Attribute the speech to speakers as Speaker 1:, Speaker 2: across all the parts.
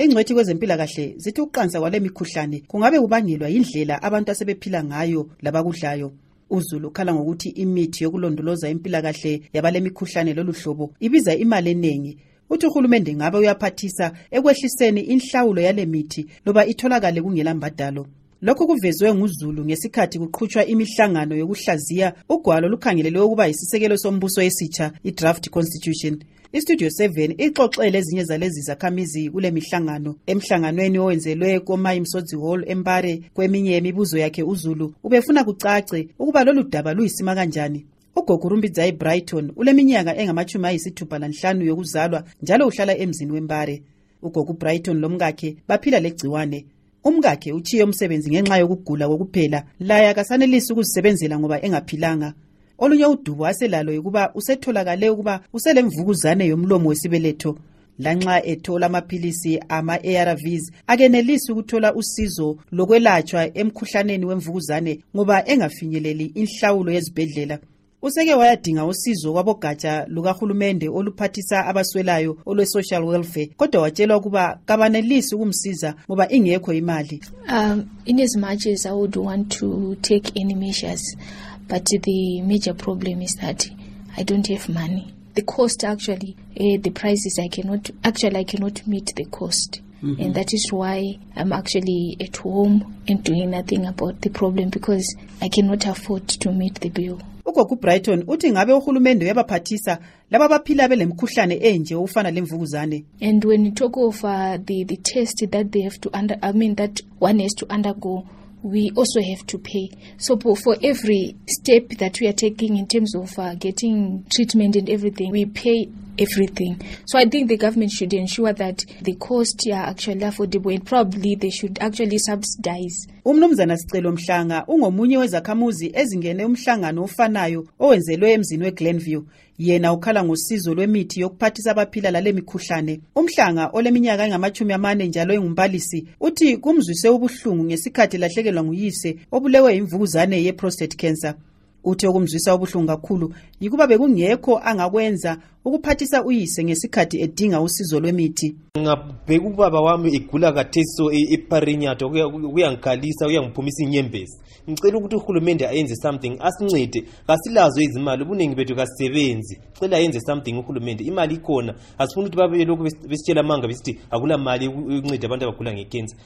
Speaker 1: Ingcwethi kwezempilakahle zithi ukuqansa kwale mikhuhlane kungabe kubangelwa indlela abantu asebephila ngayo labakudlayo. UZulu ukhala ngokuthi imithi yokulondoloza impilakahle yabale mikhuhlane lolu hlobo ibiza imali eningi. Uthi uhulumende ngabe uyaphathisa ekwehliseni inhlawulo yale mithi loba itholakale kungela mbadalo. Lokhu kuvezwe nguZulu ngesikhathi kuqhutshwa imihlangano yokuhlaziya ugwalo lukhangelelwe ukuba isisekelo sombuso esitsha, i-draft constitution. IStudio 7 ixoxele ezinye zalezi zakhamizi kule mihlangano. Emhlanganweni owenzelwe koMayi Msodzi Hall eMbare, kweminye yemibuzo yakhe uZulu ubefuna kucace ukuba lolu daba luyisima kanjani. Ugogo Rumbidzai Brighton uleminyaka engama-65 yokuzalwa njalo uhlala emzini weMbare. Ugogo Brighton lomkakhe baphila legciwane. Umkakhe uchiye umsebenzi ngenxa yokugula kokuphela, laye akasanelisi ukuzisebenzela ngoba engaphilanga. Olunye udubo aselalo ukuba usetholakale ukuba uselemvukuzane yomlomo wesibeletho. Lanxa ethola amaphilisi ama-ARVs akenelisi ukuthola usizo lokwelatshwa emkhuhlaneni wemvukuzane ngoba engafinyeleli inhlawulo yezibhedlela. Useke wayadinga usizo kwabogatsha lukahulumende oluphathisa abaswelayo olwe-social welfare, kodwa watshelwa ukuba kabanelisi ukumsiza ngoba ingekho imali.
Speaker 2: In as much as I would want to take any measures, but the major problem is that I don't have money. The cost actually, the prices I cannot meet the cost. And that is why I'm actually at home and doing nothing about the problem because I cannot afford to meet the bill.
Speaker 1: Ugogo Brighton uthi ngabe uhulumende uyabaphathisa laba baphila belemkhuhlane enje ufana lemvukuzane.
Speaker 2: And when you talk of the test that they have to that one has to undergo, we also have to pay. So for every step that we are taking in terms of getting treatment and everything, we pay everything. So I think the government should ensure that the costs are actually affordable and probably they should actually subsidize.
Speaker 1: Umnumzana Sicelo Mhlanga ungomunye wezakhamuzi ezingene umhlangano ofanayo owenzelwe emzini weGlenview. Yena ukhala ngosizo lwemithi yokuphathisa abaphila lale mikhuhlane. Umhlanga oleminyaka engama-40 njalo engumbalisi uthi kumzwise ubuhlungu ngesikhathi lahlekelwa nguyise obulewe imvukuzane ye-prostate cancer. Uthi okumzwisa ubuhlungu kakhulu yikuba bekungekho angakwenza ukuphathisa uyise ngesikhathi edinga usizo lwemithi.
Speaker 3: Ngabheka ubaba wami egula katheso eParinyato kuyangikhalisa uyangiphumisa inyembezi. Ngicela ukuthi uhulumende ayenze something asincede. Kasilazo izimali ubuningi bethu kasisebenzi. Cela ayenze something uhulumende. Imali ikhona. Asifuna ukuthi babe lokho besitshela manga besithi akula mali yokunceda abantu abagula ngecancer.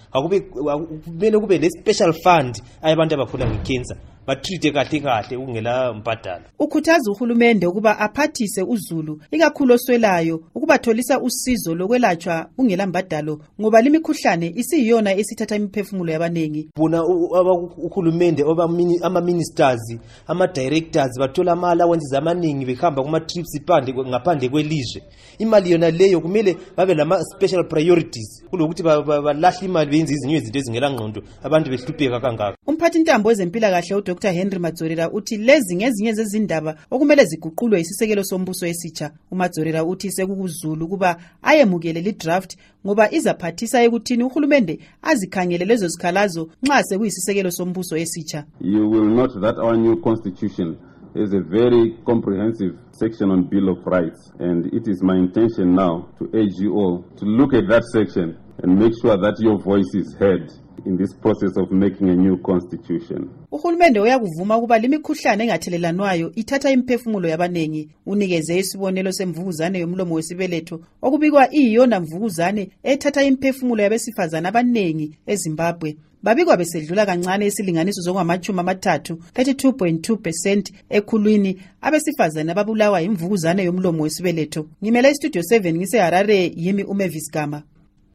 Speaker 3: Kumele kube le special fund ayabantu abagula ngecancer. Batreat kahle ungela mbadalo.
Speaker 1: Ukhuthaza uhulumende ukuba aphathise uZulu ikakhulu oswelayo ukubatholisa usizo lokwelatshwa ungela mbadalo ngoba limikhuhlane isiyona esithatha imiphefumulo yabanengi.
Speaker 3: Bona uhulumende ama ministers ama directors bathola ama allowances amaningi behamba kuma trips ngaphandle kwelizwe. Imali yona leyo kumele babe lama special priorities kulokuthi balahla imali benze izinto ezingela ngqondo abantu behlupheka kangaka.
Speaker 1: Umphathi ntambo wezempilakahle uDr Henry Madzorera uthi lezi ngezinye zezindaba okumele ziguqulwe isisekelo sombuso esitsha. uMadzorera uthi sekukuZulu kuba ayemukele li draft ngoba izaphathisa ekuthini uhulumende azikhangele lezo zikhalazo nxa sekuyisisekelo sombuso esitsha.
Speaker 4: You will note that our new constitution is a very comprehensive section on Bill of Rights, and it is my intention now to urge you all to look at that section and make sure that your voice is heard in this process of making a new constitution.
Speaker 1: Uhulumende uyakuvuma ukuba limikhuhlane engathelelanwayo ithatha imphefumulo yabanengi. Unikeze isibonelo semvukuzane yomlomo wesibeletho okubikwa iyona mvukuzane ethatha imphefumulo yabesifazana abanengi eZimbabwe. Babikwa besedlula kancane isilinganiso zokungama-30, 32.2% ekhulwini abesifazana ababulawa imvukuzane yomlomo wesibeletho. Ngimele iStudio 7 ngise Harare, yimi uMavis Gama.